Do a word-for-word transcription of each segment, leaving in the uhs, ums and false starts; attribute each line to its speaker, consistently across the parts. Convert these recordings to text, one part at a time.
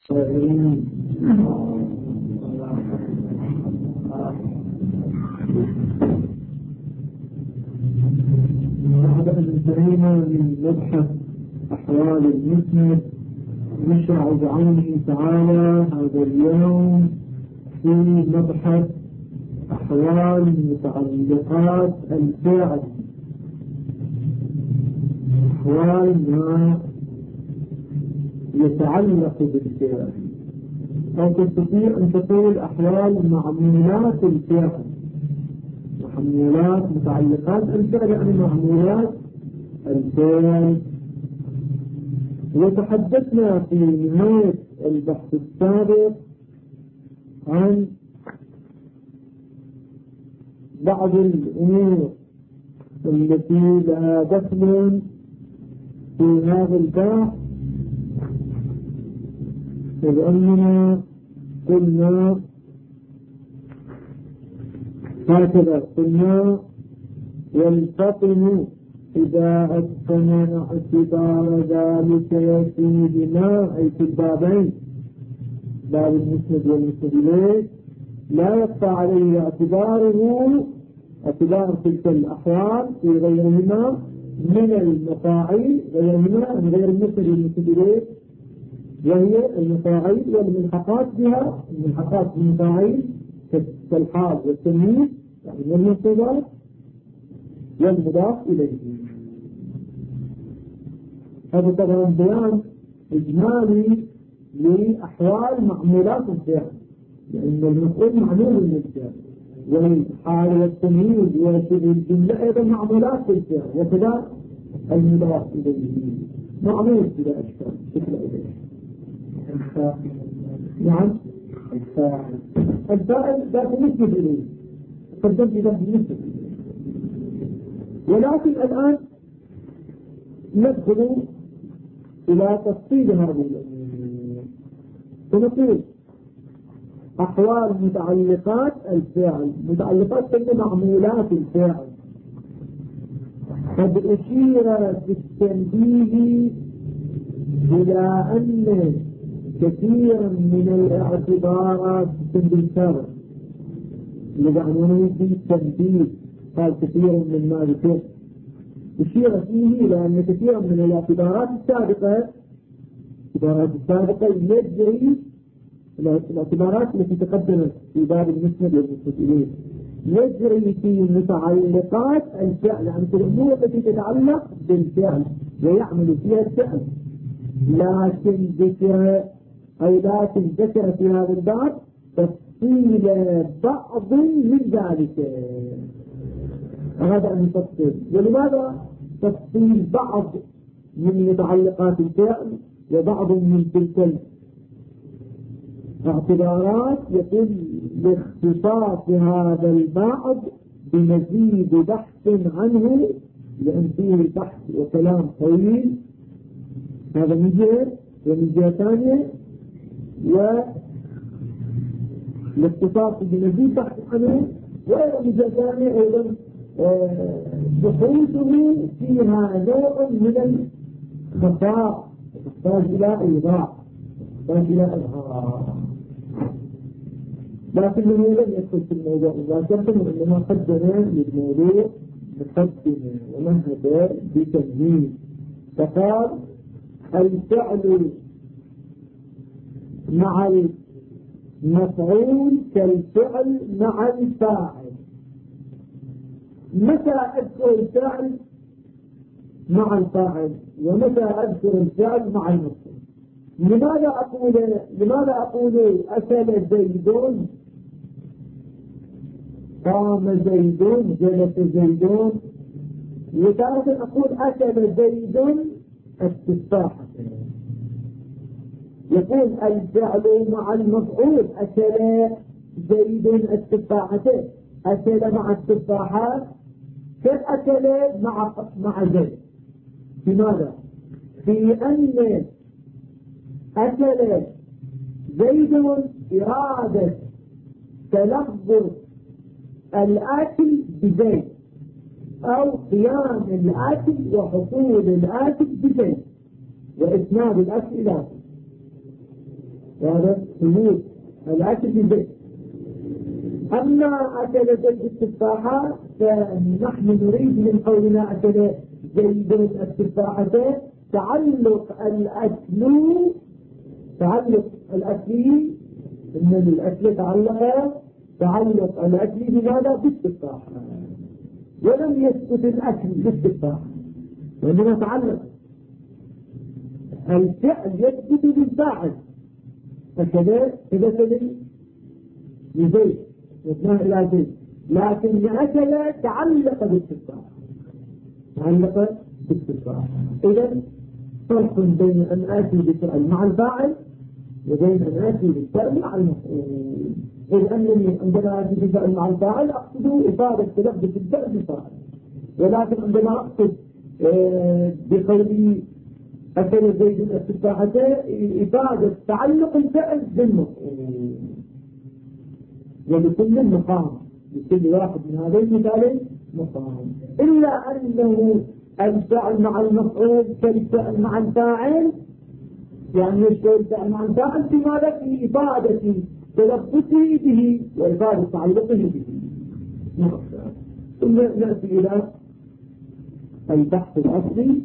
Speaker 1: انتهينا من مبحث أحوال المسند. نشرع بعونه تعالى هذا اليوم في مبحث أحوال متعلقات الفعل، أحوال ما يتعلق بالفعل، أو تستطيع أن تقول أحوال معمولات الفعل، معمولات متعلقات الفعل يعني معمولات الفعل. وتحدثنا في نهاية البحث السابق عن بعض الأمور التي لا دخل في هذا البحث، إذ أننا قلنا هكذا، قلنا والفطن إذا أتقن اعتبار ذلك يفيدنا، أي في البابين، باب المسند والمسند إليه، لا يخفى عليه اعتباره اعتبار تلك الأحوال في غيرهما من المفاعيل، غيرهما من غير المسند والمسند إليه، وهي المفاعيل والملحقات بها، الملحقات بالمفاعيل كالحال والتمييز يعني والمنصوبات والمضاف إليه. هذا طبعا بيان إجمالي لأحوال معمولات الفعل، لأن المفعول معمول من الفعل، والحال والتمييز وشبه الجملة أيضا معمولات الفعل، وكذا المضاف إليه معمول بلا أشكال شكل إليه. نعم الفاعل الفاعل ذات نسبة إليه، قدمت ذات نسبة إليه. ولكن الآن ندخل إلى تفصيل هذه الأمور، فنقول أحوال متعلقات الفعل، متعلقات كل معمولات الفعل. قد أشير في التنبيه إلى أن كثيرا من الاعتبارات بالسابق لعنونه في التنبيه قال كثير من ما ذكر، أشير فيه إلى أن كثيرا من الاعتبارات السابقة الاعتبارات السابقة يجري الاعتبارات التي تقدمت في باب المسند والمسند إليه يجري في متعلقات الفعل، يعني في الأمور التي تتعلق بالفعل ويعمل فيها الفعل، لكن ذكر أو لكن ذكر في هذا الباب تفصيل بعض من ذلك. هذا أن تفصيل. ولماذا تفصيل بعض من متعلقات الفعل وبعض من تلك الاعتبارات؟ يقول لاختصاص هذا البعض بمزيد بحث عنه، لأن فيه بحث وكلام طويل، هذا من جهة. ومن جهة ثانية والاختصاص بمزيد بحث عنه، وأيضا من جهة ثانية أيضا بحوثه فيها نوع من الخفاء تحتاج إلى إيضاح، تحتاج إلى إظهار، لكنه لم يدخل في الموضوع مباشرة، وإنما قدم للموضوع مقدمة ومهد بتمهيد. فقال الفعل مع المفعول كالفعل مع الفاعل. متى أذكر الفعل مع الفاعل ومتى أذكر الفعل مع المفعول؟ لماذا أقول لماذا أقول أكل زيدون، قام زيدون، جلس زيدون، وتارة أقول أكل زيدون التفاحة. يقول الفعل مع المفعول أكل زيد التفاحة، أكل مع التفاحات كالأكل مع مع زيد. لماذا؟ في أن أكل زيد إرادة تلفظ الآكل بزيد، أو قيام الآكل وحصول الآكل بزيد وإسناد الأكل إلى زيد. هذا ثبوت الأكل بالبيت. أما أكل زيد التفاحة فنحن نريد من قولنا أكل زيد التفاحة تعلق الأكل تعلق الأكل إن الأكل تعلق تعلق الأكل بماذا؟ بالتفاحة، ولم يثبت الأكل بالتفاحة وإنما تعلق الفعل يثبت بالفاعل. فكذا كذا لزيد واثنان إلى زيد، لكن أكل تعلق بالتفاحة تعلق بالتفاحة. إذن فرق بين أن آتي بالفعل مع الفاعل وبين أن آتي بالفعل مع المفعول. إذ أنني عندما آتي بالفعل مع الفاعل أقصد إفادة تلبس الفعل بالفاعل، ولكن عندما أقصد بقولي أكل زيد التفاحة إفادة تعلق الفعل بالمفعول. ولكل مقام، لكل واحد من هذين المثالين مقام، إلا أنه الفعل مع المفعول كالفعل مع الفاعل، يعني يشبه الفعل مع الفاعل في ماذا؟ في إفادة تلبسه به وإفادة تعلقه به. ثم نأتي إلى البحث الأصلي.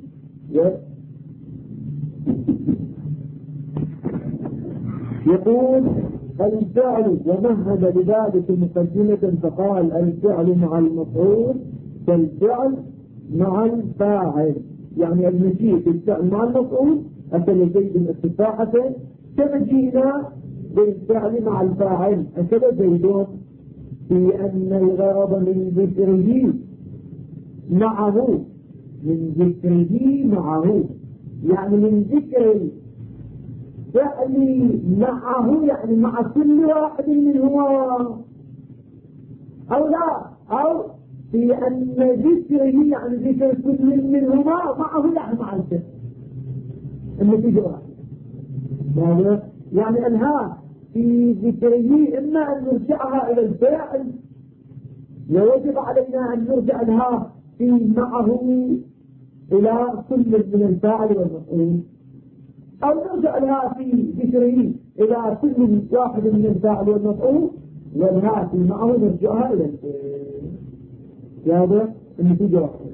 Speaker 1: يقول الفعل ومهد بذلك مقدمة فقال الفعل مع المفعول كالفعل مع الفاعل، يعني المجيء بالفعل مع المفعول أكل زيد التفاحة كمجيئنا بالفعل مع الفاعل أكل زيد، في أن الغرض من ذكره معه من ذكره معه يعني من ذكر الفعل معه، يعني مع كل واحد منهما، أو لا أو في أن ذكره يعني ذكر كل منهما معه يعني مع الفعل النتيجة واحدة. يعني أنها في ذكره إما أن نرجعها إلى الفعل ويجب علينا أن نرجع لها في معه إلى كل من الفاعل والمفعول، أو نرجع لها في ذكره إلى كل واحد من الفاعل والمفعول ولها في معه نرجعها إلى الفعل. هذا النتيجة واحدة.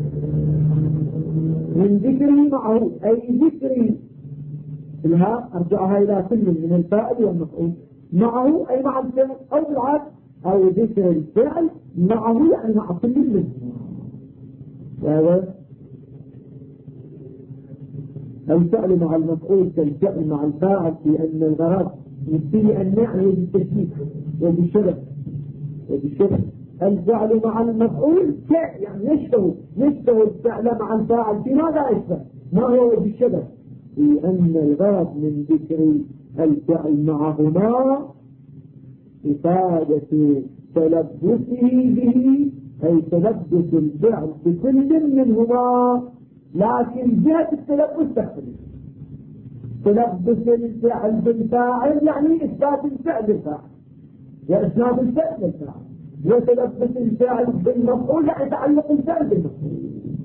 Speaker 1: من ذكره معه أي ذكري لها أرجعها إلى كل من الفاعل والمفعول، معه أي مع الفعل، أو بالعكس أو ذكر الفعل معه يعني مع كل منه. هذا الفعل مع المفعول كالفعل مع الفاعل، في أن الغرض يبتدي أن نعني بالتشبيه وبالشبه وبالشبه. الفعل مع المفعول يعني يشبه يشبه الفعل مع الفاعل في ماذا يشبه؟ ما هو بالشبه؟ في أن الغرض من ذكر الفعل معهما إفادة تلبسه به، أي تلبس الفعل بكل منهما، لكن جهة التلبس تختلف. تلبس الفعل بالفاعل يعني إثبات الفعل بالفاعل وإسناد الفعل بالفاعل، وتلبس الفعل بالمفعول يعني تعلق الفعل بالمفعول.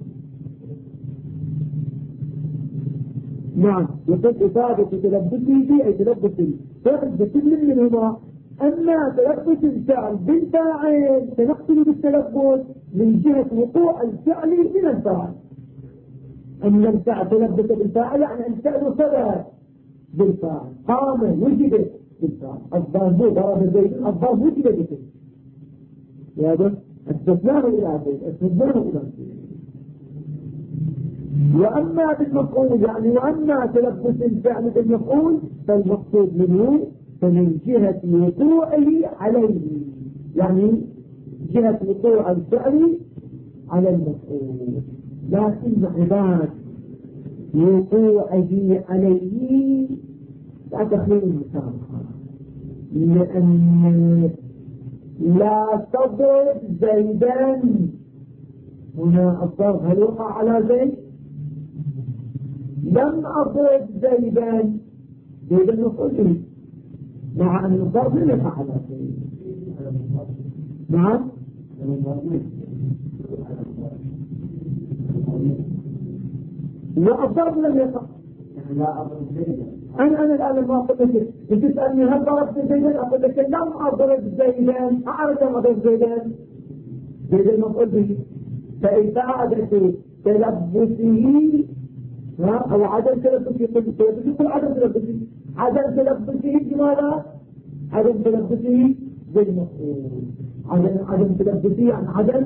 Speaker 1: نعم، يقول إفادة تلبسه به أي تلبس الفعل بكل منهما. أما تلبس الفعل بالفاعل سنقصد بالتلبس من جهة وقوع الفعل من الفاعل. أن الفعل تلبس بالفاعل يعني الفعل ثبت بالفاعل، قام وجد بالفاعل، الضرب ضرب زيد الضرب وجد بالفعل. هذا أثبتناه إلى زيد أثبتناه إلى زيد. وأما بالمفعول يعني وأما تلبس الفعل بالمفعول فالمقصود منه فمن جهة وقوعه عليه، يعني جهة وقوع الفعل على المفعول، لكن عباد وقوعه عليه لا تخلو المسامحة، لأن لا تضرب زيدا. هنا الضرب هل وقع على زيد؟ لم أضرب زيدا زيدا المفعول، مع أن الضرب لم يقع على زيد. نعم لا الضرب لم يقع،
Speaker 2: لا أضرب زيدا
Speaker 1: أنا أنا الآن ما أقول لك أنت تسألني هل ضربت زيدا؟ أقول لك لم أضرب زيدا، أعرف لم أضرب زيدا، زيدا مفعول به. فإفادة تلبسه أو عدم تلبسه، تلبسه يقول عدم تلبسه، عدم تلبسه بماذا؟ عدم تلبسه بالمفعول. عدم عدم تلبسه يعني عدم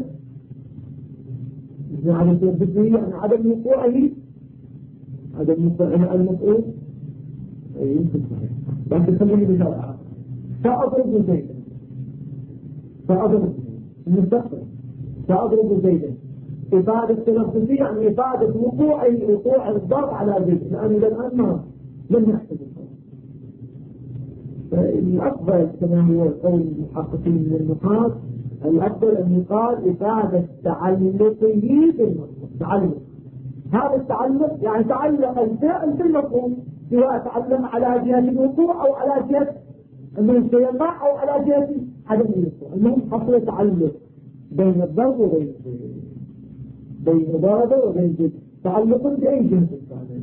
Speaker 1: عدم تلبسه يعني عدم وقوعه، عدم وقوعه المفعول. أي يمكن صحيح. لكن خليني مثال آخر. سأضرب زيدا، سأضرب المستقبل، سأضرب زيدا. إفادة تلبسه يعني إفادة وقوع وقوع الضرب على زيد، لأنه الآن ما لم يحصل. فالأفضل كما هو قول المحققين من النقاط، الأفضل أن يقال إفادة تعلقه بالمفعول. تعلق، هذا التعلق يعني تعلق الفعل بالمفعول، سواء تعلق على جهة الوقوع أو على جهة أنه سيقع أو على جهة عدم الوقوع. المهم حصل تعلق بين الضرب وبين بين ضربه وبين جد، تعلق بأي جنس كان.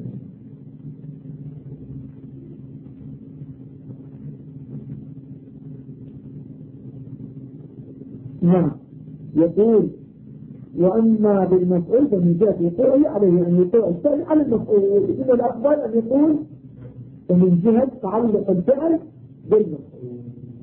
Speaker 1: نعم. يقول وأما بالمفعول فمن جهة وقوعه عليه أن يقوع الفعل على المفعول، إذن الأفضل أن يقول فمن جهة تعلق الفعل بالمفعول.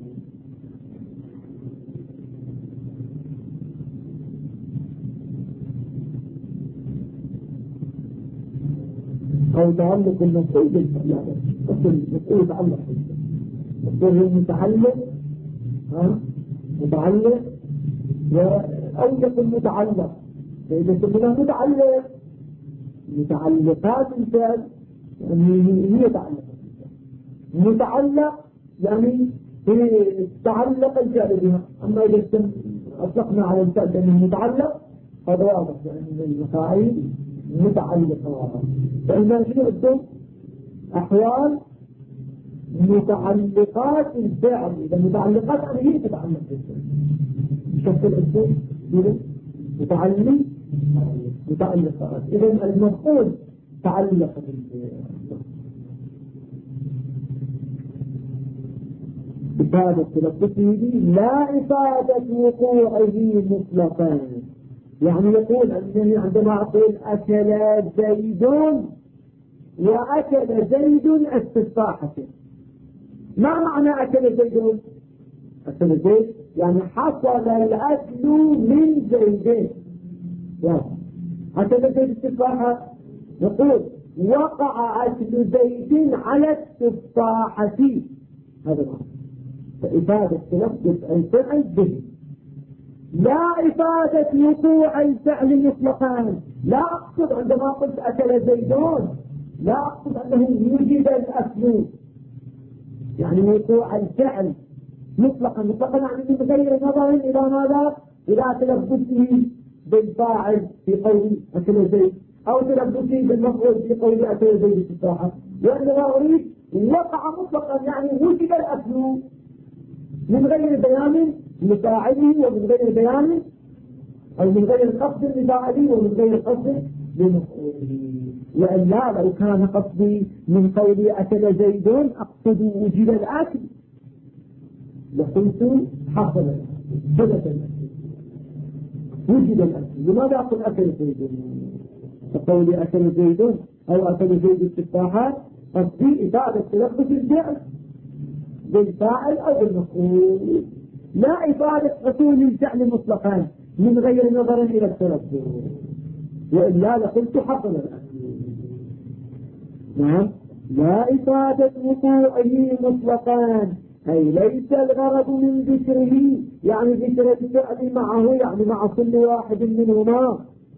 Speaker 1: أو تعلق المفعول بالفعل، أصل المفعول يتعلق بالفعل، يقول متعلق ها متعلق أو يكون متعلق. فإذا كنا متعلق متعلقات الفعل يعني هي تعلق متعلق يعني تعلق الفعل بها. أما إذا أطلقنا على الفعل أنه متعلق هذا واضح، يعني المفاعيل متعلقة. فإذا شنو عندهم أحوال متعلقات الفعل؟ إذا متعلقات يعني هي تتعلق بالفعل بشكل عندهم متعلق متعلقات. إذا المفعول تعلق بالفعل. إفادة تلبسه لا إفادة وقوعه مطلقا. يعني يقول أنني عندما أقول أكل زيد وأكل زيد التفاحة، ما معنى أكل زيد؟ أكل زيد يعني حصل الأكل من زيدين. أكل زيد التفاحة، نقول وقع أكل زيد على التفاحة، هذا معنى. فإفادة تلبس الفعل به لا إفادة وقوع الفعل مطلقا. لا أقصد عندما قلت أكل زيدون لا أقصد أنه يوجد الأكل، يعني وقوع الفعل مطلقا. مطلقا يعني من غير نظر إلى ماذا؟ إلى تلبسه بالفاعل في قول أكل زيد أو تلبسه بالمفعول في قول أكل زيد التفاحة، وإنما أريد وقع مطلقا يعني وجد الأكل من غير بيان لفاعله ومن غير بيان أو من غير قصد لفاعله ومن غير قصد لمفعوله. وإلا لو كان قصدي من قولي أكل زيد أقصد وجد الأكل لقلت حصل الأكل ثبت الأكل وجد الأكل. لماذا أقول أكل زيد؟ فقولي أكل زيد أو أكل زيد التفاحات قصدي إفادة تلبس الفعل بالفاعل أو بالمفعول، لا إفادة حصول الفعل مطلقا من غير نظر إلى التلبس، وإلا لقلت حصل الأكل. نعم. لا إفادة وقوعه مطلقا أي ليس الغرض من ذكره يعني ذكر الفعل معه يعني مع كل واحد منهما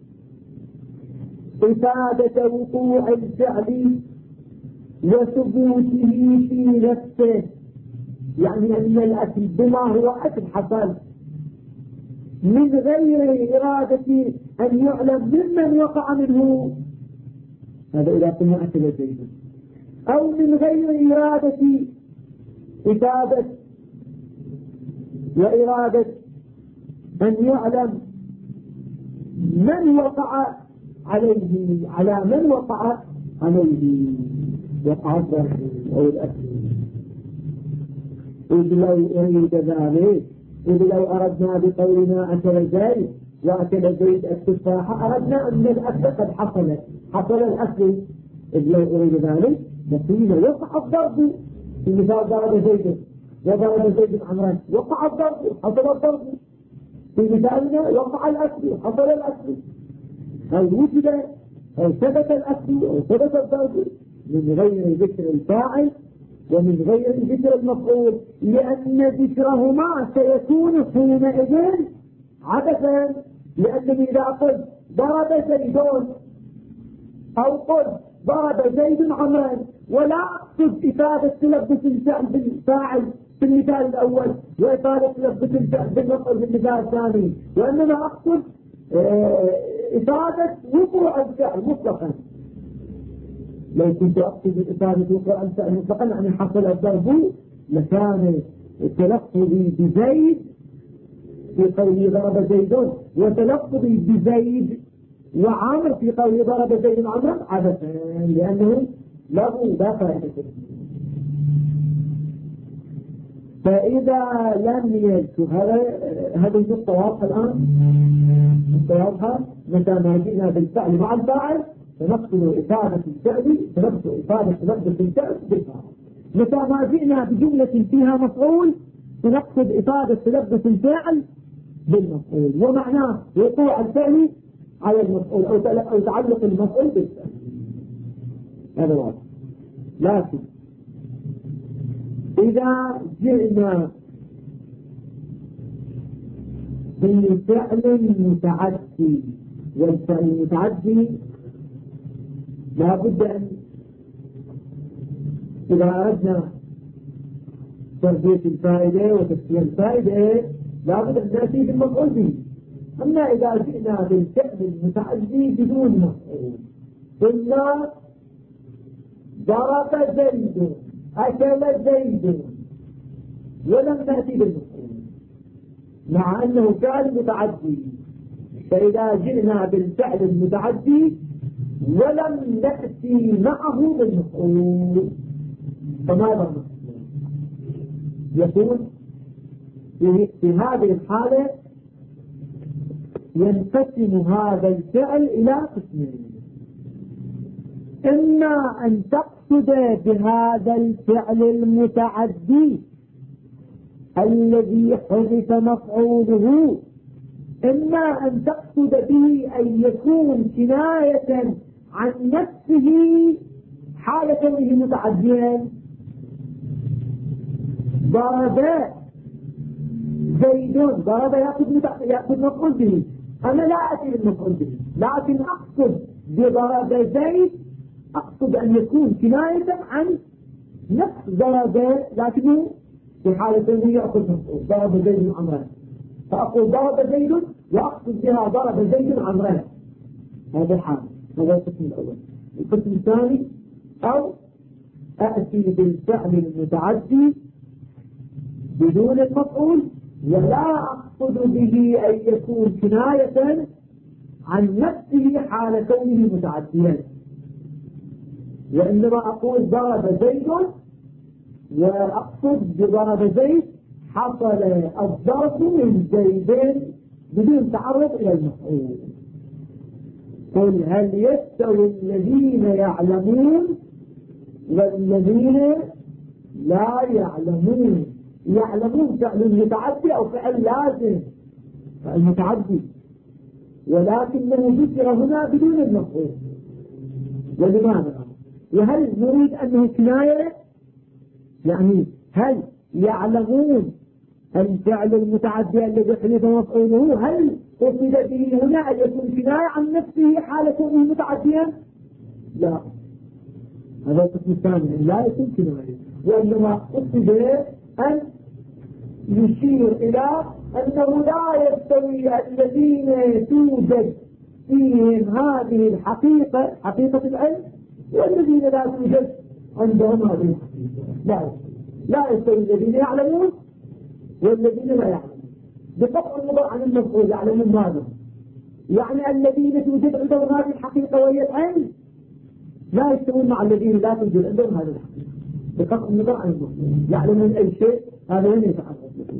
Speaker 1: إفادة وقوع الفعل وثبوته في نفسه، يعني أن الأكل بما هو أكل حصل من غير إرادة أن يعلم ممن وقع منه، هذا إذا كنا أكل زيد، أو من غير إرادة إفادة وإرادة أن يعلم من وقع عليه على من وقع عليه وقع أو الأكل. إذ لو أريد ذلك، إذ لو أردنا بقولنا أكل زيد وأكل زيد التفاحة أردنا أن الأكل قد حصل حصل الأكل. إذ لو أريد ذلك نقول يقع الضرب. في مثال ضرب زيد وضرب زيد عمرا وقع الضرب حصل الضرب. في مثالنا وقع الأكل حصل الأكل. هل وجد أو ثبت الأكل أو ثبت الضرب من غير ذكر الفاعل ومن غير ذكر المفعول، لأن ذكرهما سيكون حينئذ عبثا. لأنني إذا قلت ضرب زيدون أو قلت ضرب زيد عمرا ولا أقصد إفادة تلبس الفعل بالفاعل في المثال الأول وإفادة تلبس الفعل بالمفعول في المثال الثاني، وإنما أقصد إفادة وقوع الفعل مطلقا. لو كنت أقصد إفادة وقوع الفعل مطلقا يعني حصل الضرب لكان تلفظي بزيد في قوله ضرب زيدون وتلفظي بزيد وعامر في قوله ضرب زيد عمرا عبثا، لأنه له لا فائدة. فإذا لم يذكر هذا هذه النقطة واضحة الآن. النقطة واضحة. متى ما جئنا بالفعل مع الفاعل فنقصد إفادة الفعل فنقصد إفادة تلبس الفعل بالفاعل. متى ما جئنا بجملة فيها مفعول فنقصد إفادة تلبس الفعل بالمفعول، ومعناه وقوع الفعل على المفعول أو تعلق المفعول بالفعل. هذا واضح. لكن إذا جئنا بالفعل المتعدي، والفعل المتعدي لا بد أن إذا أردنا تربية الفائدة وتسكير الفائدة لا بد أن نأتي بالمفعول به. أما إذا جئنا بالفعل المتعدي بدون مفعول قلنا ضرب زيد أكل زيد ولم نأتي بالمفعول مع أنه فعل متعدي. فإذا جئنا بالفعل المتعدي ولم نأتي معه بالمفعول فماذا نفعل؟ يقول في هذه الحالة ينقسم هذا الفعل إلى قسمين. إما أن تقصد بهذا الفعل المتعدي الذي حذف مفعوله، إما أن تقصد به أن يكون كناية عن نفسه حال كونه متعديا. ضرب زيد ضرب يأخذ مفعول به، أنا لا أتي بالمفعول به لكن أقصد بضرب زيد أقصد أن يكون كناية عن نفس ضرب لكنه في حالة كونه يأخذ مفعول. ضرب زيد عمرا فأقول ضرب زيد وأقصد بها ضرب زيد عمرا. هذا الحال. هذا القسم الأول. القسم الثاني أو أأتي بالفعل المتعدي بدون المفعول ولا أقصد به أن يكون كناية عن نفسه حال كونه متعديا، وإنما أقول ضرب زيد وأقصد بضرب زيد حصل الضرب من زيدين بدون تعرض إلى المفعول. قل هل يستوي الذين يعلمون والذين لا يعلمون؟ يعلمون فعل متعدي أو فعل لازم؟ فعل متعدي ولكنه ذكر هنا بدون المفعول. ولماذا؟ وهل نريد أنه كناية؟ يعني هل يعلمون الفعل المتعدي الذي حدث مفعوله هل قصد به هنا أن يكون كناية عن نفسه حال كونه متعديا؟ لا، هذا القسم الثاني لا يكون كناية، وإنما قصد أن يشير إلى أنه لا يستوي الذين توجد فيهم هذه الحقيقة حقيقة العلم والذين لا توجد عندهم هذه الحقيقة. لا لا يستوي الذين يعلمون والذين لا يعلمون بقطع النظر عن المفعول. يعلمون ماذا؟ يعني الذين توجد عندهم هذه الحقيقة وهي العلم لا يستوون مع الذين لا توجد عندهم هذه الحقيقة. بقطع النظر عن المفعول، يعلم من أي شيء هذا لن يتعرض له.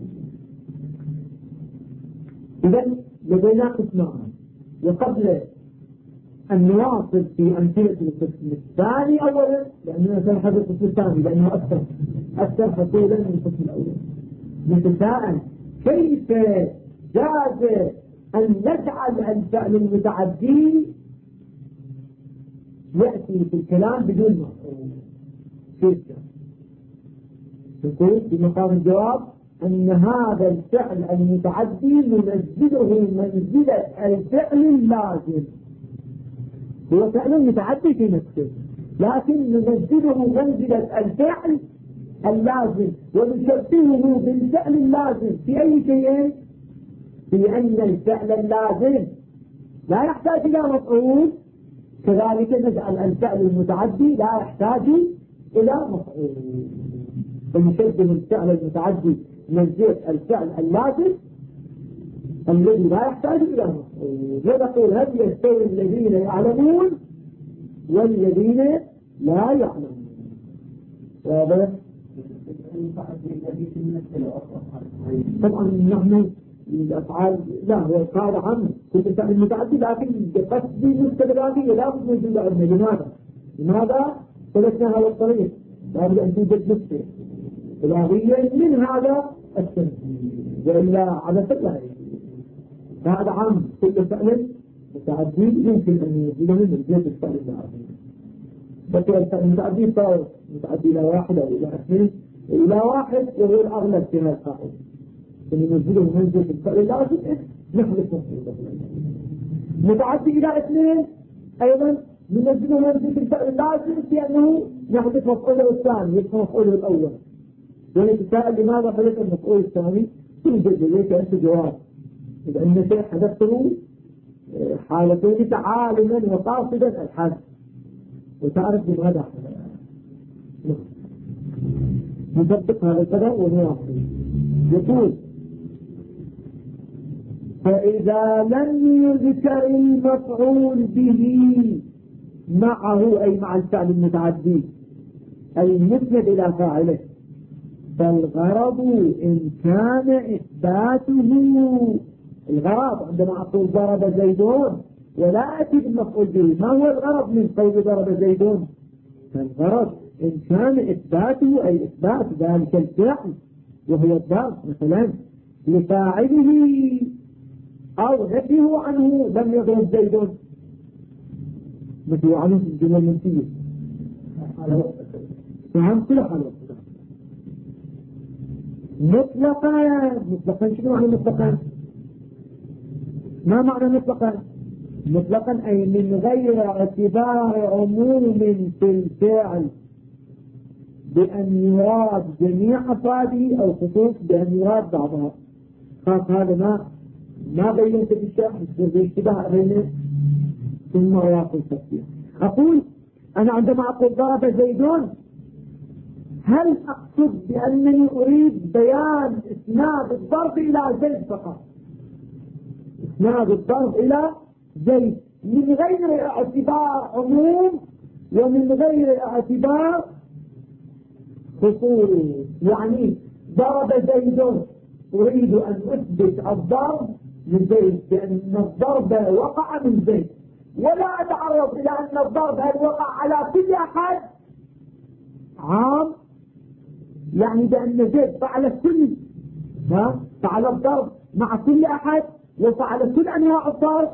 Speaker 1: إذن لدينا قسمان، وقبل أن نواصل في أمثلة القسم الثاني أولا، لأننا سنحدث القسم الثاني لأنه أكثر أكثر حصولا من القسم الأول، نتساءل كيف جاز أن نجعل الفعل المتعدي يأتي في الكلام بدون مفعول؟ كيف نقول في مقام الجواب أن هذا الفعل المتعدي ننزله منزلة الفعل اللازم، هو فعل متعدي في نفسه لكن ننزله منزلة الفعل اللازم، ونشبهه بالفعل اللازم في أي شيء؟ في أن الفعل اللازم لا يحتاج إلى مفعول، كذلك نجعل الفعل المتعدي لا يحتاج إلى مفعول، ونشبه الفعل المتعدي منزلة الفعل اللازم الذي لا يحتاج إلى مفعول. ونقول هل يستوي الذين يعلمون والذين لا يعلمون؟ واضح؟ طبعا نحن الأفعال لا هو قال عنه كل فعل متعدي، لكن بقصد مستدراجية لا بد موجودة عندنا. لماذا؟ لماذا سلكنا هذا الطريق؟ لا بد أن توجد نفسه إلهيا من هذا التنزيل، وإلا على فكرة هذا عام كل فعل متعدي يمكن أن يوجده من جهة الفعل المتعدي، بس الفعل المتعدي صار متعدي إلى واحد أو إلى اثنين إلى واحد، وهو الأغلب في هذا القاعدة ننزله منزل الفعل اللازم نحذف مفعوله. متعدي إلى اثنين أيضا ننزله منزل الفعل اللازم لأنه نحذف مفعوله الثاني يدخل مفعوله الأول. ونتساءل لماذا حدث المفعول الثاني؟ توجد لديك أنت جواب، إذا أن شيء حدثته حالتين تعالما وقاصدا الحذف، وتعرف لماذا حدث. نطبق هذا الكلام ونواصل. يقول فإذا لم يذكر المفعول به معه أي مع الفعل المتعدي المسند إلى فاعله، فالغرض إن كان إثباته. الغرض عندما أقول ضرب زيدون ولا أتي بالمفعول به، ما هو الغرض من قول ضرب زيدون؟ فالغرض إن كان إثباته أي إثبات ذلك الفعل وهو الضرب مثلا لفاعله أو نفيه عنه لم يضرب زيدون، نفيه عنه في الجملة المنفية فهم كل حالة مطلقا. مطلقا شنو معنى مطلقا؟ ما معنى مطلقا؟ مطلقا أي من غير اعتبار عموم في الفعل بأن يراد جميع أفراده أو خصوص بأن يراد بعضها. خاص هذا ما ما بينت في الشرح يصير باشتباه بينه ثم واقع التفسير. أقول أنا عندما أقول ضرب زيدون هل أقصد بأنني أريد بيان إسناد الضرب إلى زيد فقط، إسناد الضرب إلى زيد من غير اعتبار عموم ومن غير اعتبار خصوص؟ يعني ضرب زيدون أريد أن أثبت الضرب من زيد بأن الضرب وقع من زيد، ولا أتعرض إلى أن الضرب هل وقع على كل أحد عام، يعني بأن زيد فعل كل ها فعل الضرب مع كل أحد وفعل كل أنواع الضرب،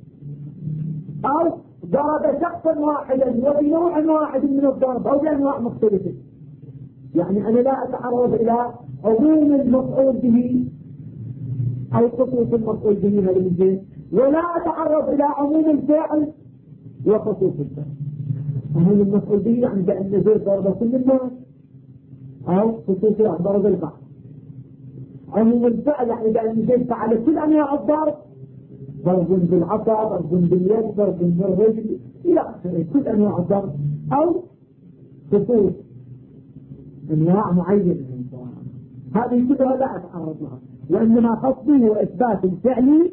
Speaker 1: أو ضرب شخصا واحدا وبنوع واحد من الضرب أو بأنواع مختلفة. يعني أنا لا أتعرض إلى عموم المفعول به أو خصوص المفعول به هذا الجزء، ولا أتعرض إلى عموم الفعل وخصوص الفعل. عموم المفعول به يعني بأن زيد ضرب كل الناس أو خصوص يعني ضرب البعض. عموم الفعل يعني بأن زيد فعل كل أنواع الضرب، ضرب بالعصا، ضرب باليد، ضرب بالرجل إلى آخره، كل أنواع الضرب، أو خصوص أنواع معينة من الضرب. هذه كلها لا أتعرض لها، وإنما قصدي هو إثبات الفعل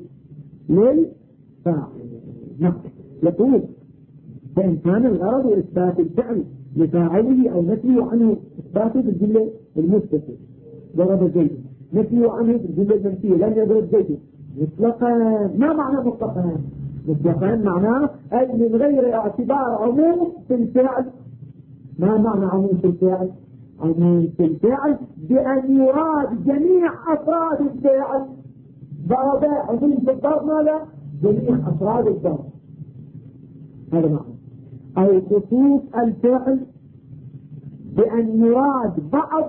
Speaker 1: للفاعل. نعم. يقول فإن كان الغرض إثبات الفعل لفاعله أو نفيه عنه إثباته بالجملة المثبتة. ضرب زيد، نفيه عنه بالجملة المنفية، لم يضرب زيد مطلقا. ما معنى مطلقا؟ مطلقا معناه أي من غير اعتبار عموم في الفعل. ما معنى عموم في الفعل؟ عموم في الفعل بأن يراد جميع أفراد الفعل. ضرب عموم في الضرب ماذا؟ جميع أفراد الضرب، هذا معنى. أو خصوص الفعل بأن يراد بعض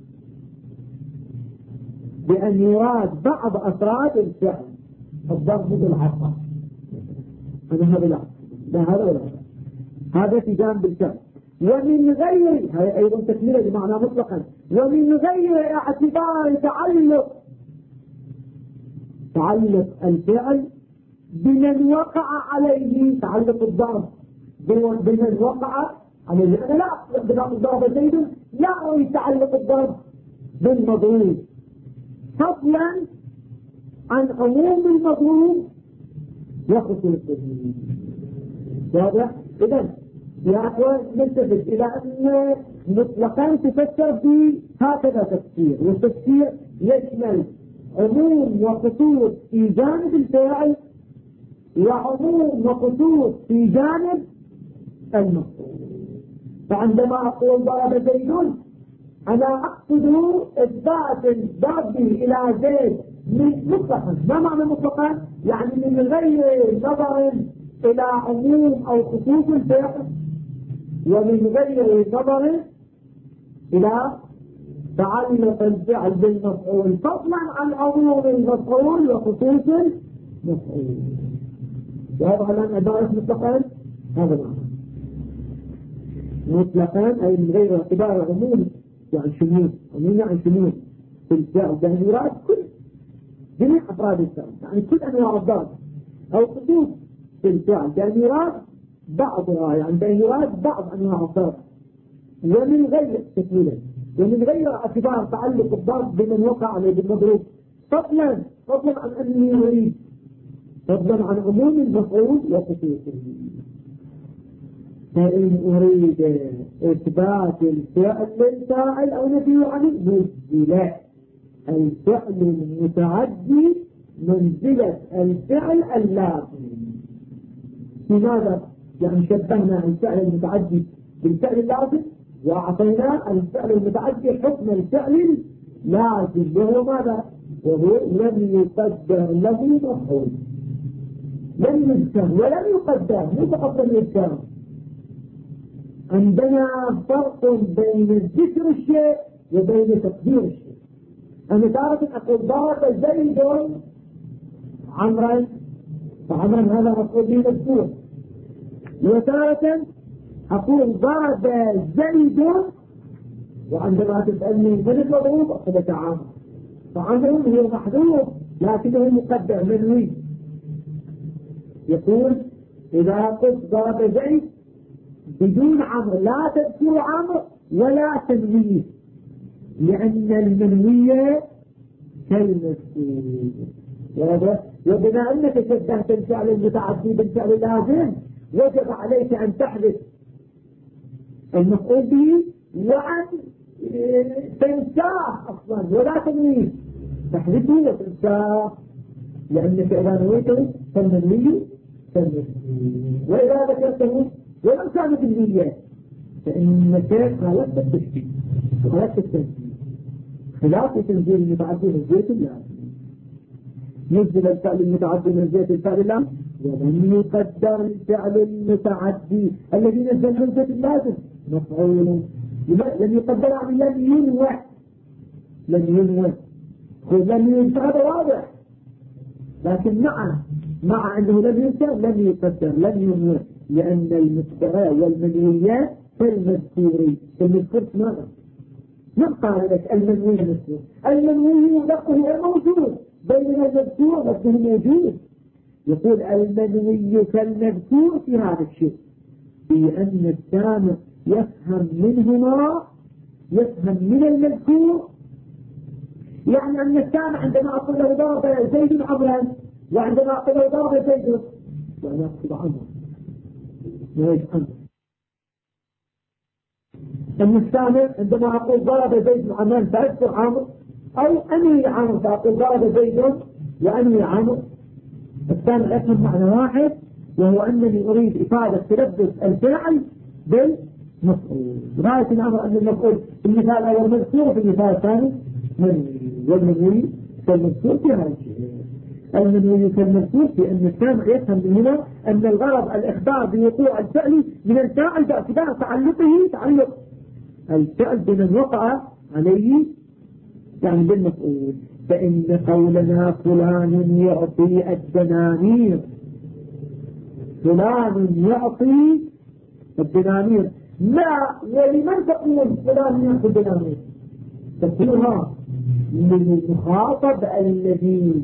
Speaker 1: بأن يراد بعض أفراد الفعل. الضرب بالعصا، هذا هذا لا لا هذا ولا هذا في جانب الفعل. ومن غير، هذا أيضا تكملة بمعنى مطلقا، ومن غير اعتبار تعلق تعلق الفعل بمن وقع عليه. تعلق الضرب بمن وقع عليه. أنا لا أقصد الضرب زيد، لا أريد تعلق الضرب بالمضروب، فضلا عن عموم المضروب وخصوصه. واضح؟ إذن يا أخوان نلتفت إلى أن مطلقا تفسر في هكذا تفسير، والتفسير يشمل عموم وخصوص في جانب الفاعل، وعموم وخصوص في جانب المفعول. فعندما أقول ضرب زيد أنا أقصد إثبات الضرب إلى زيد مطلقا. ما معنى مطلقا؟ يعني من غير نظر إلى عموم أو خصوص الفعل، ومن غير نظر إلى تعلق الفعل بالمفعول، فضلا عن عموم المفعول وخصوص المفعول. واضح الآن عبارة مطلقا؟ هذا معنى مطلقا، أي من غير اعتبار عموم يعني شمول، عموم يعني شمول في الفعل، بأن يراد كل جميع أفراد الفعل، يعني كل أنواع الضرب، أو خصوص في الفعل بأن يراد بعضها، يعني بأن يراد بعض أنواع الضرب، ومن غير تكميلا، ومن غير اعتبار تعلق الضرب بمن وقع عليه بالمضروب، فضلا فضلا عن أني أريد، فضلا عن عموم المفعول وخصوصه. فإن أريد إثبات الفعل للفاعل أو نفيه عنه نزل الفعل المتعدي منزلة الفعل اللازم. لماذا؟ يعني شبهنا الفعل المتعدي بالفعل اللازم، وأعطينا الفعل المتعدي حكم الفعل اللازم، وهو ماذا؟ وهو لم يقدر له مفعول، لم يذكر ولم يقدر، مو فقط لم يذكر. عندنا فرق بين ذكر الشيء وبين تقدير الشيء. أنا تارة أقول ضرب زيد عمرا، فعمرا هذا مفعول به مذكور، وتارة أقول ضرب زيد، وعندما تسألني من المضروب أقول لك عمرو، فعمرو هو محذوف لكنه مقدر منوي. يقول إذا قلت ضرب زيد بدون عمرو لا تذكر عمرو ولا تنويه، لأن المنوية كالمذكور. وبما أنك شبهت الفعل المتعدي بالفعل اللازم وجب عليك أن تحدث المفعول به وأن تنساه أصلا ولا تنويه، تحدثه وتنساه، لأنك إذا نويته فالمنوي كالمذكور، وإذا ذكرته ولو كان بالنية فإنك خالفت التشبيه وخالفت التنزيل، خلاف تنزيل المتعدي من زيت الله. ينزل الفعل المتعدي من زيت الفعل الله، ولم يقدر الفعل المتعدي الذي نزل من زيت اللازم مفعول. لم يقدر يعني لم ينوى، لم ينوى لم ينسى، هذا واضح، لكن مع مع أنه لم ينسى لم يقدر لم ينوى، لأن المذكرة والمنويات كالمذكوري. المذكور ماذا؟ من قال لك المنوي المذكور؟ المنوي لفظه موجود، بين المذكور لفظه موجود. يقول المنوي كالمذكور في هذا الشيء، بأن السامع يفهم منهما، يفهم من المذكور، يعني أن السامع عندما أقول له ضرب زيد عمرا، وعندما أقول له ضرب زيد يعني أقصد عمرا، ليش أنت أن السامع عندما أقول ضرب زيد عمرا فأذكر عمرو، أو أنوي عمرو فأقول ضرب زيد وأنوي عمرو، السامع يفهم معنى واحد، وهو أنني أريد إفادة تلبس الفعل بالمفعول. غاية الأمر أن المفعول في المثال الأول مذكور، في المثال الثاني منوي، والمنوي كالمذكور في هذا الشيء. المنوي كالمذكور في أن السامع يفهم من هنا أن الغرض الإخبار بوقوع الفعل من الفاعل باعتبار تعلقه تعلق الفعل بمن وقع عليه يعني بالمفعول. فإن قولنا فلان يعطي الدنانير، فلان يعطي الدنانير، ما ولمن تقول فلان يعطي الدنانير؟ تقولها للمخاطب الذي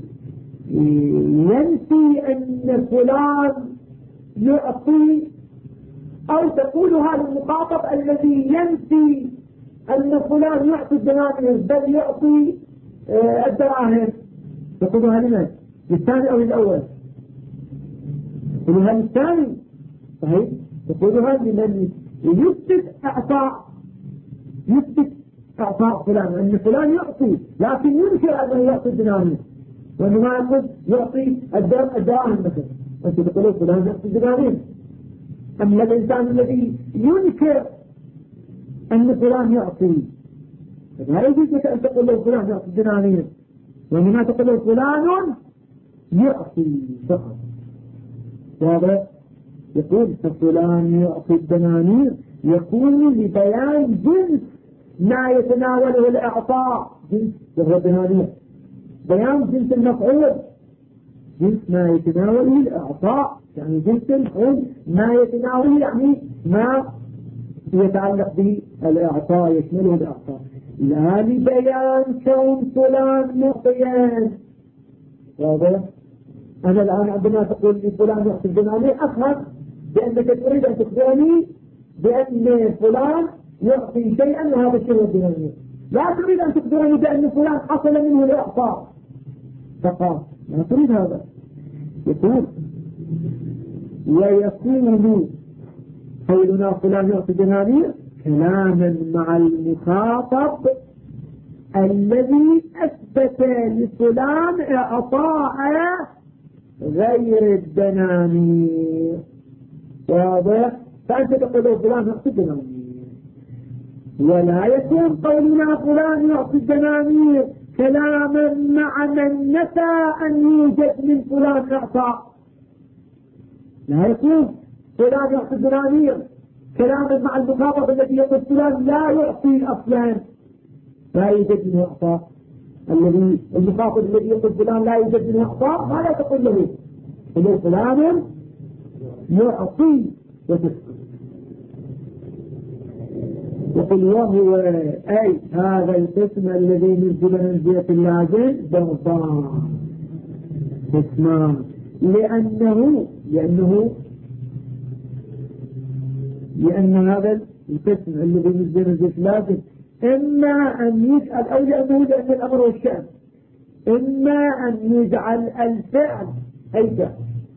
Speaker 1: ينفي أن فلان يعطي، أو تقولها للمخاطب الذي ينفي أن فلان يعطي الدنانير بل يعطي الدراهم. تقولها لمن؟ للثاني أو للأول؟ تقولها للثاني صحيح، تقولها لمن يثبت إعطاء، يثبت إعطاء فلان، أن فلان يعطي لكن ينكر أنه يعطي الدنانير، وأنه ما يقول يعطي الدراهم مثلا، أنت تقول فلان يعطي الدنانير. أما الإنسان الذي ينكر أن فلان يعطي لا يجوز لك أن تقول له فلان يعطي الدنانير، وإنما تقول له فلان يعطي فقط. وهذا يقول فلان يعطي الدنانير يكون لبيان جنس ما يتناوله الإعطاء، جنس وهو الدنانير، بيان جنس المفعول، جنس ما يتناوله الإعطاء، يعني جنس المفعول ما يتناوله يعني ما يتعلق بالإعطاء، يشمله الإعطاء، لا لبيان كون فلان معطيان. واضح؟ أنا الآن عندما تقول لي فلان يعطي الدنانير أفهم بأنك تريد أن تخبرني بأن فلان يعطي شيئا وهذا الشيء هو الدنانير، لا تريد أن تخبرني بأن فلان حصل منه الإعطاء فقط، لا تريد هذا. يقول ويكون قولنا فلان يعطي الدنانير كلاما مع المخاطب الذي أثبت لفلان إعطاء غير الدنانير. واضح؟ فأنت تقول فلان يعطي الدنانير، ولا يكون قولنا فلان يعطي الدنانير كلاما مع من نفى أن يوجد من فلان إعطاء. لا يكون فلان يعطي الدنانير كلاما مع المخاطب الذي يقول فلان لا يعطي أصلا، لا يوجد منه إعطاء. الذي المخاطب الذي يقول فلان لا يوجد منه إعطاء ماذا تقول له؟ تقول فلان يعطي وتسكت. يقول وهو أي هذا القسم الذي نزل منزلة اللازم ضربان قسمان، لأنه لأنه لأن هذا القسم الذي نزل منزلة اللازم إما أن يجعل أو لأنه لأن الأمر والشأن، إما أن يجعل الفعل أي فعل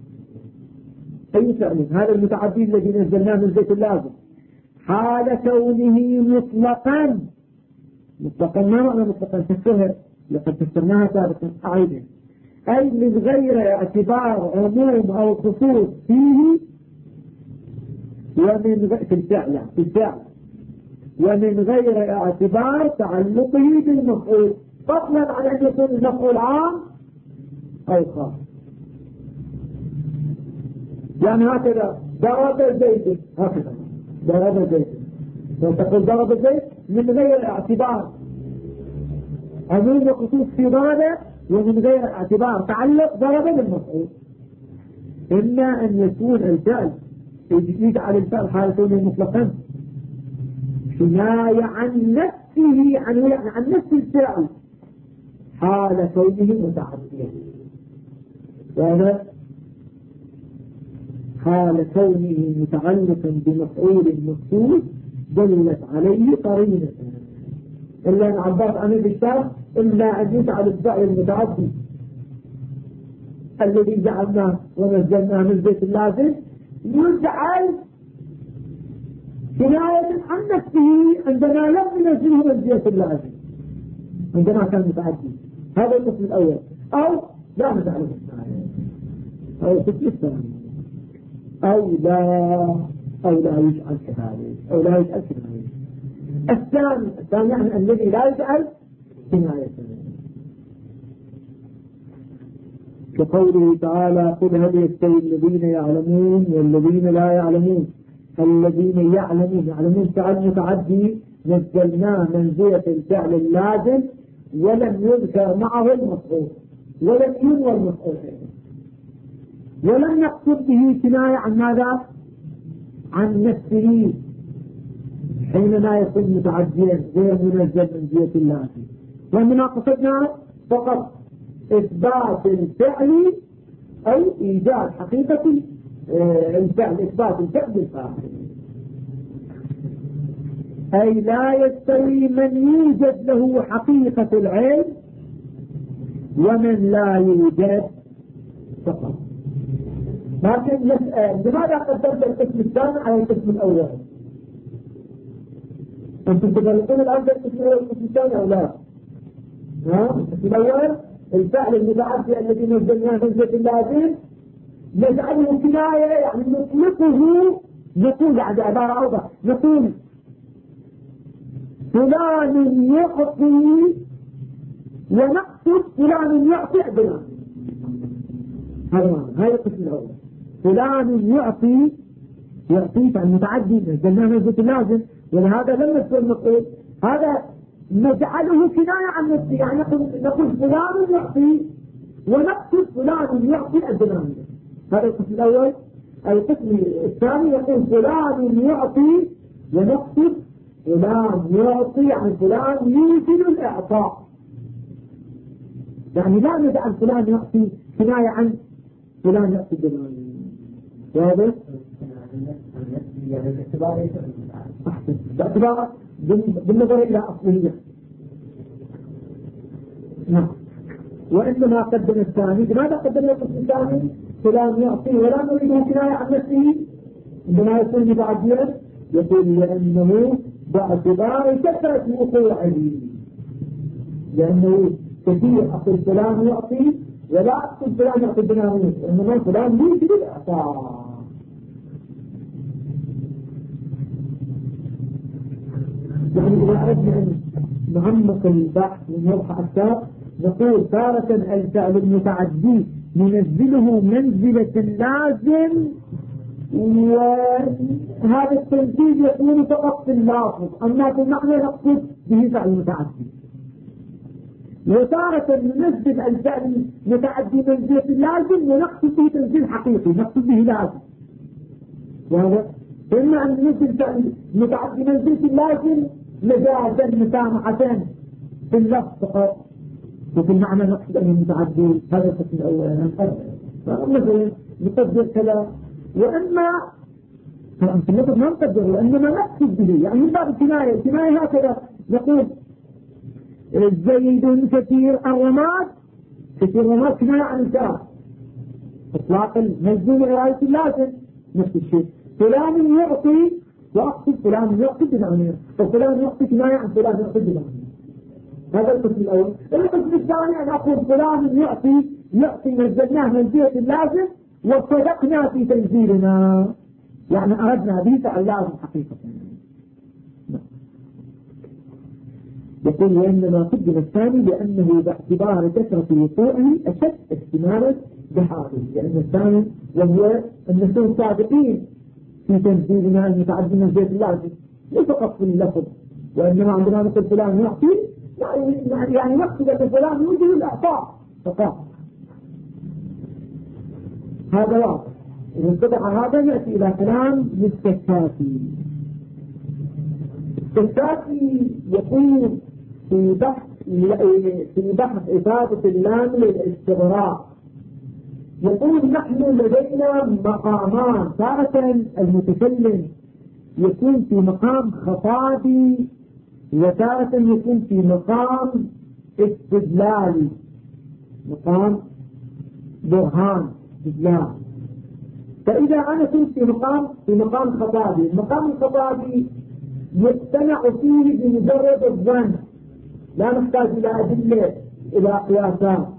Speaker 1: أي فعل هذا المتعدي الذي نزلناه منزلة اللازم حال كونه مطلقا. مطلقا ما معنى مطلقا؟ تفسير لقد فسرناها سابقا أعيدها، أي من غير اعتبار عموم أو خصوص فيه ومن غير في الفعل في الفعل ومن غير اعتبار تعلقه بالمفعول، فضلا عن أن يكون المفعول عام أو خاص. يعني هكذا ضرب زيد، هكذا ضرب زيد، فتقول ضرب زيد من غير اعتبار عموم وخصوص في ضرب، ومن غير اعتبار تعلق ضرب بالمفعول. إما أن يكون الفعل يجعل الفعل حال كونه مطلقا حماية عن نفسه عنه، يعني عن نفس الفعل حال كونه متعديا، وهذا حال كونه متعلقا بمفعول مخصوص دلت عليه قرينة، إلا أن عبرت عنه بالشرط إلا أن يجعل الفعل المتعدي الذي جعلناه ونزلناه من بيت اللازم يجعل كناية عن نفسه عندما لم ينزله منزلة اللازم عندما كان متعدي. هذا القسم الأول. أو لا نجعله كناية، أو القسم الثاني أو لا أو لا يجعل كذلك أو لا يجعل كناية. الثاني الثاني يعني الذي لا يجعل كناية، كقوله تعالى قل هل يستوي الذين يعلمون والذين لا يعلمون. الذين يعلمون يعلمون فعل متعدي نزلناه منزلة الفعل اللازم ولم يذكر معه المفعول ولم ينوى المفعول ولم يقصد به كناية عن ماذا؟ عن نفسه حينما يكون متعديا غير منزل منزلة اللازم. ومن قصدنا فقط إثبات الفعل أو إيجاد حقيقة الفعل، إثبات الفعل بالفاعل. أي لا يستوي من يوجد له حقيقة العلم ومن لا يوجد فقط. لكن لماذا قدمت القسم الثاني على القسم الأول؟ أنتم تفرقون الآن بين القسم الأول والقسم الثاني أو لا؟ ها؟ القسم الأول الفعل المتعدي الذي نزلناه منزلة اللازم نجعله كناية، يعني نطلقه، نقول يعني عبارة أوضح، نقول فلان يعطي ونقصد فلان يعطي عدنا. هذا هذا القسم الأول. فلان يعطي يعطي فعل متعدي نزلناه منزلة اللازم، ولهذا لم نذكر نقول هذا نجعله كناية عن نفسه، يعني نقول فلان يعطي ونقصد فلان يعطي عدنا. هذا القسم الأول. القسم الثاني يقول فلان يعطي ونقصد فلان يعطي عن فلان يوجد الإعطاء، يعني لا نجعل فلان يعطي كناية عن فلان يعطي الدنيا. واضح؟ أحسن باعتبار بالنظر إلى أصلية. نعم. وإنما قدم الثاني. لماذا قدم القسم الثاني؟ فلان يعطي ولا نريده كناية عن نفسه عندما يكون متعديا؟ يقول لأنه باعتبار كثرة وقوعه، لأنه كثير أقول فلان يعطي ولا أقول فلان يعطي بناموس، إنما فلان يوجد الإعطاء. يعني إذا أردنا أن نعمق البحث ونوضح أكثر نقول تارة الفعل المتعدي ننزله منزلة اللازم، وهذا التنزيل يكون فقط في اللافظ، أما في المعنى نقصد به فعل متعدي. وتارة ننزل الفعل المتعدي منزلة اللازم ونقصد به تنزيل حقيقي، نقصد به لازم. وهذا إما أن ننزل فعل متعدي منزلة اللازم مجازا مسامحة في اللفظ فقط، وفي المعنى نقصد أن المتعدي. هذا القسم الأول. فمثلا نقدر كلام، وإما طبعا في اللفظ ما نقدر، وإنما نقصد به، يعني من باب الكناية. الكناية هكذا نقول زيد كثير الرماد، كثير الرماد كناية عن الكلام، إطلاق المجزوم رعاية اللازم. نفس الشيء فلان يعطي وأقصد فلان يعطي بمعنى، وفلان يعطي كناية عن فلان يعطي بمعنى. هذا القسم الأول. القسم الثاني أن أقول فلان يعطي يعطي نزلناه منزلة اللازم وصدقنا في تنزيلنا، يعني أردنا به فعل لازم حقيقة. يقول وإنما قدم الثاني لأنه باعتبار كثرة وقوعه أشد احتمالا بحاله، لأن الثاني وهو أن نكون صادقين في تنزيلنا المتعدي منزلة اللازم، ليس فقط في اللفظ، وإنما عندما نقول فلان يعطي يعني يعني نقصد أن فلان يوجد الإعطاء فقط. هذا واضح. إذا انتبه هذا يأتي إلى كلام للسكاتي. السكاتي يقول في بحث في بحث إفادة اللام للاستغراق، يقول نحن لدينا مقامان، تارة المتكلم يكون في مقام خطابي وتارة يكون في مقام استدلالي، مقام برهان استدلال. فإذا أنا كنت في مقام في مقام خطابي، المقام الخطابي يقتنع فيه بمجرد الظن، لا نحتاج إلى أدلة إلى قياسات،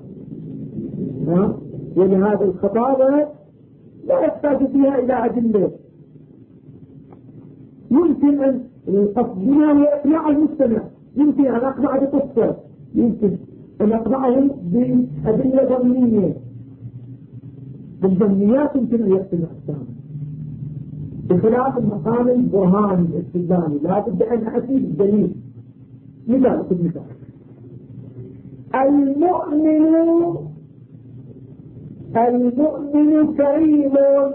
Speaker 1: ولهذا الخطابة لا يحتاج فيها إلى أدلة. يمكن أن قصدنا هو إقناع المستمع، يمكن أن أقنع بقصة، يمكن أن أقنعه بأدلة ظنية، بالظنيات يمكن أن يقتنع السامع، بخلاف المقام البرهاني الاستدلالي لا بد أن أتي بالدليل. مثال خذ مثال: المؤمن المؤمن كريم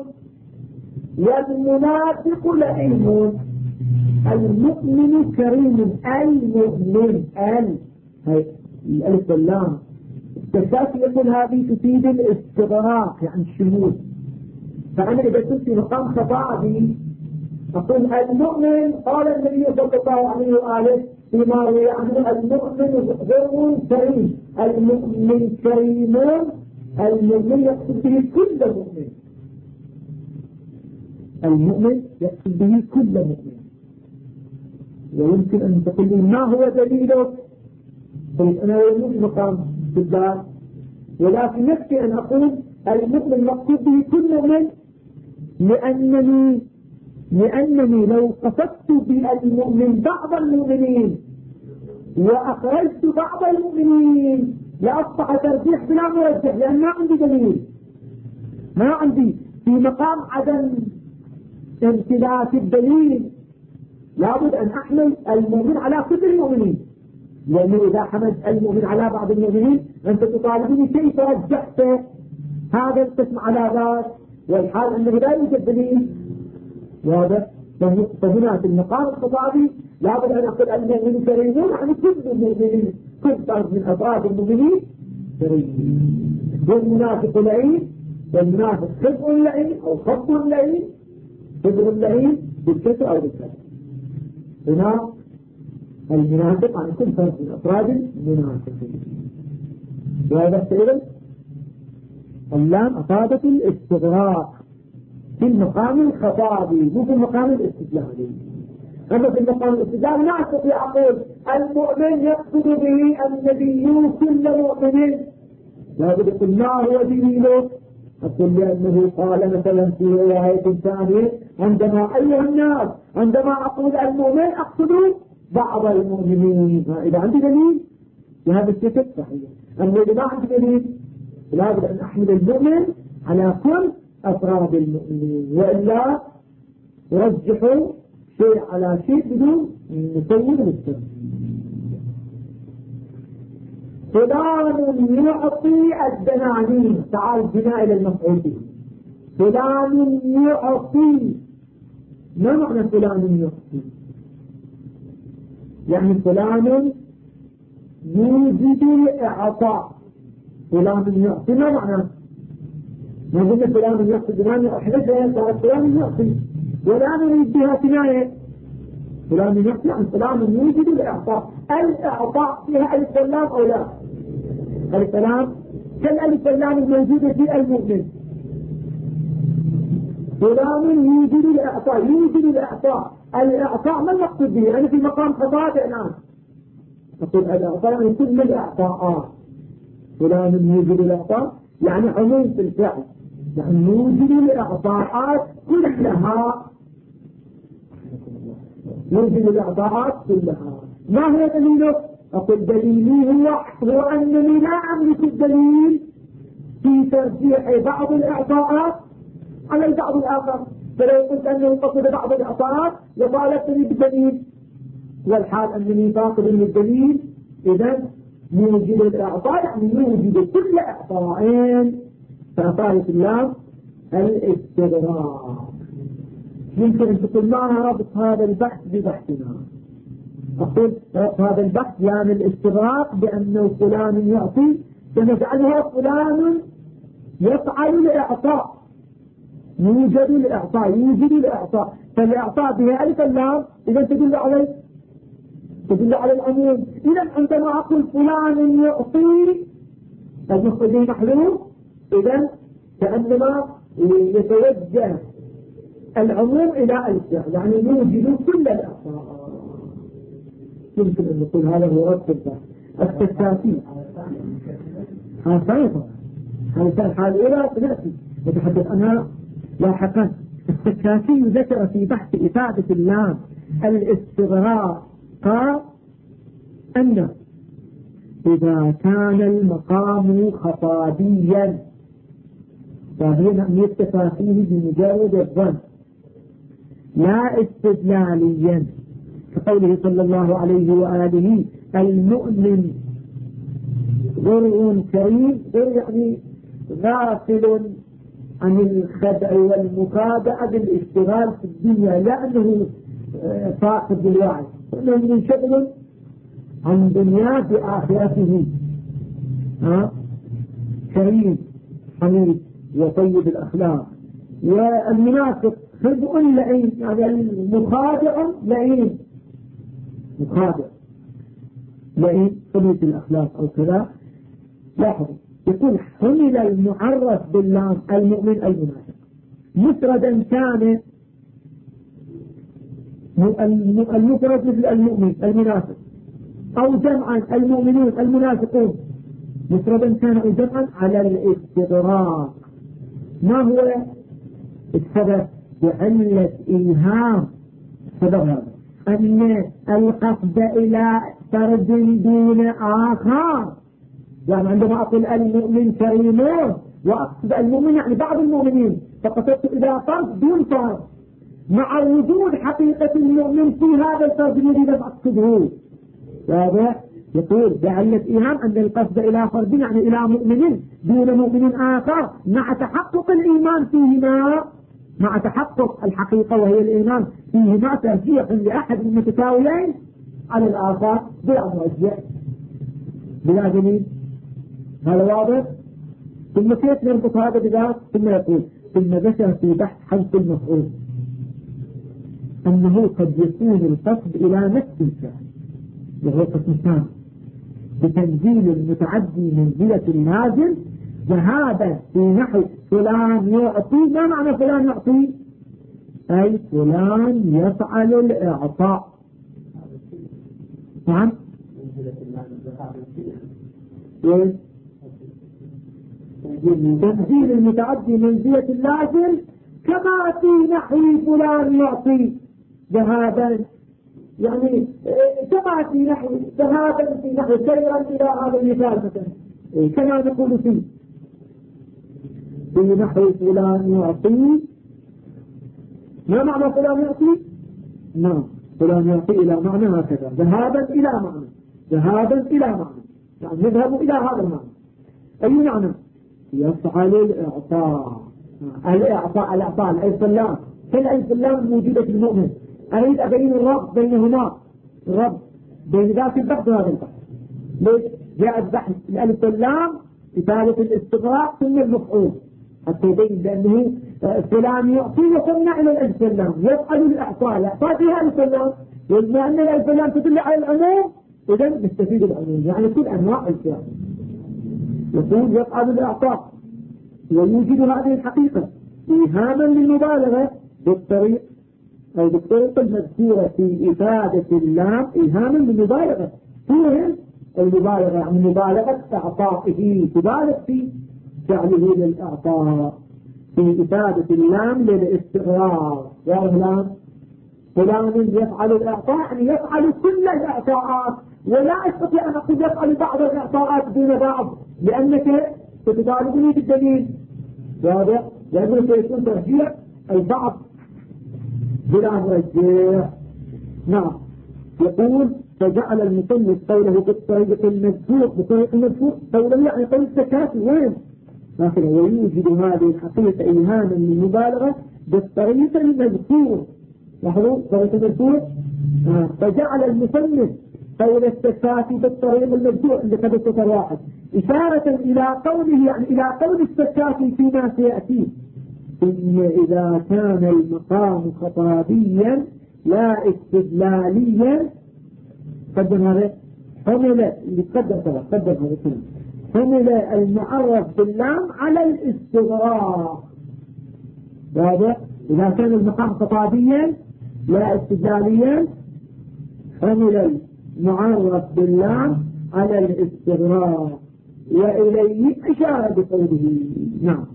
Speaker 1: والمنافق لئيم. المؤمن كريم، المؤمن ال هي الالف واللام التشاف يقول هذه تفيد الاستغراق يعني الشمول. فأنا إذا كنت في مقام خطابي أقول المؤمن، قال النبي صلى الله عليه وآله فيما روي عنه: المؤمن غر كريم. المؤمن كريم، المؤمن يقصد به كل مؤمن، المؤمن يقصد به كل مؤمن. ويمكن أن تقول لي ما هو دليلك؟ قلت أنا يموت مقام بالذات، ولكن يكفي أن أقول المؤمن مقصود به كل مؤمن، لأنني لأنني لو قصدت بالمؤمن بعض المؤمنين وأخرجت بعض المؤمنين لأصبح ترجيح بلا مرجح، لأن ما عندي دليل، ما عندي في مقام عدم امتلاك الدليل. لابد أن أحمل المؤمن على كل المؤمنين، لأنه إذا حملت المؤمن على بعض المؤمنين أنت تطالبني كيف رجحت هذا القسم على ذاك، والحال أنه لا يوجد دليل واضح. فهنا في المقام الخطابي لابد أن أقول المؤمن كريم يعني كل المؤمنين، كل فرد من أفراد المؤمنين كريم. والمنافق لئيم، والمنافق خبء لئيم أو خط لئيم، خبء لئيم بالكسر أو بالكسر. هنا المنافق عن كل فرد من أفراد المنافقين. وهذا سئل اللام أفادت الاستغراق في المقام الخطابي مو في المقام الاستدلالي. أما في المقام الاستدلالي لا أستطيع أقول المؤمن يقصد به النبي كل مؤمن، لا بد أقول ما هو دليله؟ أقول لأنه قال مثلا في رواية ثانية: عندما أيها الناس عندما أقول المؤمن أقصد بعض المؤمنين. إذا عندي دليل بهذا الشكل صحيح. أما إذا ما عندي دليل لا بد أن أحمل المؤمن على كل أفراد المؤمنين، وإلا يرجحوا شيء على شيء بدون مسوي بالترجيح. فلان يعطي الدنانير، تعال بنا إلى المفعول به. فلان يعطي، ما معنى فلان يعطي؟ يعني فلان يوجد الإعطاء. فلان يعطي ما معنى؟ ما قلنا فلان يعطي دنانير أحدثها صارت فلان يعطي، ولا نريد بها كناية. فلان يعطي عن فلان يوجد الإعطاء. الإعطاء فيها ألف واللام أو لا؟ ألف واللام كالألف واللام الموجودة في المؤمن. فلان يوجد الإعطاء، يوجد الإعطاء. الإعطاء ما المقصود به؟ أنا في مقام خطاب الآن أقول الإعطاء من كل الإعطاءات. فلان يوجد الإعطاء يعني عموم في الفعل، يعني يوجد الإعطاءات كلها، يوجد الإعطاءات كلها. ما هو دليله؟ أقول دليلي هو هو أنني لا أملك الدليل في ترجيح بعض الإعطاءات على البعض الآخر. فلو قلت أنه فقد بعض الإعطاءات لطالبتني بالدليل، والحال أنني فاقد للدليل. إذن يوجد الإعطاء يعني يوجد كل إعطائين، فأطالت الله الاستغراق. يمكن أن تقول ما ربط هذا البحث ببحثنا؟ أقول هذا البحث يعني الاستغراق بأنه فلان يعطي فنجعلها فلان يفعل الإعطاء. يوجد الإعطاء، يوجد الإعطاء، فالإعطاء بها ألف اللام إذا تدل عليه تدل على العموم. إذا عندما أقول فلان يعطي المفعول به محذوف، إذا كأنما يتوجه العموم إلى الفعل، يعني يوجد كل الأعضاء. يمكن أن نقول هذا هو رد البحث التساتي. هذا صحيح، هذا الحال الأولى سنأتي نتحدث عنها لاحقا. السكاتي ذكر في بحث إفادة اللام الاستغراق قال أن إذا كان المقام خطابيا فهي أن يكتفى فيه بمجرد الظن لا استدلاليا، كقوله صلى الله عليه وآله المؤمن غرء كريم، غر يعني غافل عن الخدع والمخادع بالاشتغال في الدنيا، لا أنه فاقد الوعي، وأنه منشغل عن دنياه بآخرته. ها كريم حميد وطيب الأخلاق. والمنافق خدع لئيم، يعني المخادع لئيم، مخادع لئيم خبيث الأخلاق أو كذا. لاحظوا يقول حمل المعرف باللام المؤمن المنافق مفردا كان، المفرد مثل المؤمن المنافق، أو جمعا المؤمنون المنافقون، مفردا كان أو جمعا على الاستغراق. ما هو السبب؟ بعلة إيهام. السبب هذا أن القصد إلى فرد دون آخر، يعني عندما أقول المؤمن كريم وأقصد المؤمن يعني بعض المؤمنين، فقصدت إلى فرد دون فرد مع وجود حقيقة المؤمن في هذا الفرد الذي لم أقصده. هذا يقول بعلة إيهام أن القصد إلى فرد يعني إلى مؤمن دون مؤمن آخر مع تحقق الإيمان فيهما، مع تحقق الحقيقة وهي الإيمان فيهما ترجيح لأحد المتساويين على الآخر بلا مرجع بلا دليل. هذا واضح؟ ثم كيف نربط هذا بذلك؟ ثم يقول ثم ذكر في بحث حذف المفعول أنه قد يكون القصد إلى نفس الفعل وهو قسم ثاني بتنزيل المتعدي منزلة النازل ذهابا في نحو فلان يعطي. ما معنى فلان يعطي؟ أي فلان يفعل الإعطاء. نعم تنزيل المتعدي منزلة اللازم كما في نحو فلان يعطي ذهابا، يعني كما في نحو ذهابا في نحو سيرا إلى هذا المثال مثلا كما نقول فيه في نحو فلان يعطي. ما معنى فلان يعطي؟ نعم فلان يعطي إلى معنى هكذا، ذهابا إلى معنى، ذهابا إلى معنى، يعني نذهب إلى هذا المعنى. أي معنى؟ يفعل الإعطاء. الإعطاء الإعطاء الألف اللام، كالألف اللام موجودة في المؤمن. أريد أبين الربط بينهما، الربط بين ذات البحث وهذا البحث. ليش؟ جاء البحث الألف اللام إفادة الاستغراق ثم المفعول حتى يبين بأنه فلان يعطي وصلنا إلى الألف اللام يفعل الإعطاء. الإعطاء فيها الألف اللام، وإذا أن الألف اللام تدل على العموم إذا نستفيد العموم، يعني كل أنواع الفعل. يقول يفعل الإعطاء ويوجد هذه الحقيقة إيهاما للمبالغة بالطريق أو بالطريقة المذكورة في إفادة اللام، إيهاما للمبالغة فيهم المبالغة يعني مبالغة إعطائه، تبالغ في فعله للإعطاء في إفادة اللام للاستغراق. يا فلان فلان يفعل الإعطاء يعني يفعل كل الإعطاءات، ولا أستطيع أن أقول يفعل بعض الإعطاءات دون بعض لأنك تتطالبني بالدليل. واضح؟ لأنه سيكون ترجيح البعض بلا مرجح. نعم يقول فجعل المصنف قوله بالطريق المذكور بطريق المذكور قوله يعني قول التكافي وين؟ لكن ويوجد هذه الحقيقة إيهاما للمبالغة بالطريق المذكور. لاحظوا طريق المذكور آه. فجعل المصنف قول التكافي بالطريق المذكور اللي قد سطر واحد إشارة إلى قوله يعني إلى قول التكافي فيما سيأتيه. ثم إذا كان المقام خطابيا لا استدلاليا قدم هذا حمل اللي قدم هذا قدم هذا حمل المعرف باللام على الاستغراق. واضح؟ إذا كان المقام خطابيا لا استدلاليا حمل المعرف باللام على الاستغراق وإليه إشارة بقوله. نعم.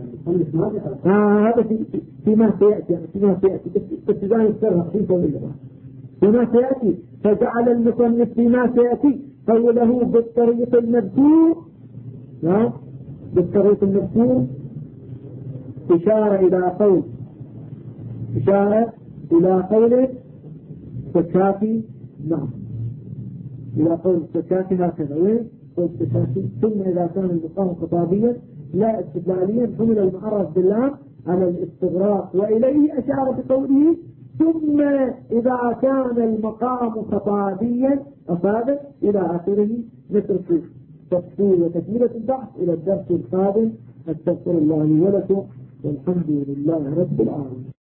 Speaker 1: هذا فيما سيأتي فيما سيأتي اتجاه السرق في قوله فيما سيأتي. فجعل المصنف فيما سيأتي قوله بالطريق المذكور نعم بالطريق المذكور إشارة إلى قول إشارة إلى قول السكاكي. نعم إلى قول السكاكي هكذا وين قول السكاكي. ثم إذا كان المقام خطابيا لا استدلاليا حمل المعرف بالله على الاستغراق وإليه أشار بقوله ثم إذا كان المقام خطابيا أفاد إلى آخره. نترك تفصيل وتكملة البحث إلى الدرس القادم. أستغفر الله لي ولكم والحمد لله رب العالمين.